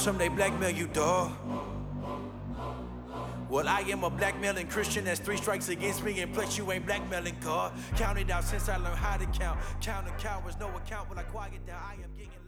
some they blackmail you, dawg. Well, I am a blackmailing Christian, that's 3 strikes against me, and plus you ain't blackmailing God. Counted out since I learned how to count. Counting cowards, no account when I quiet down. I am getting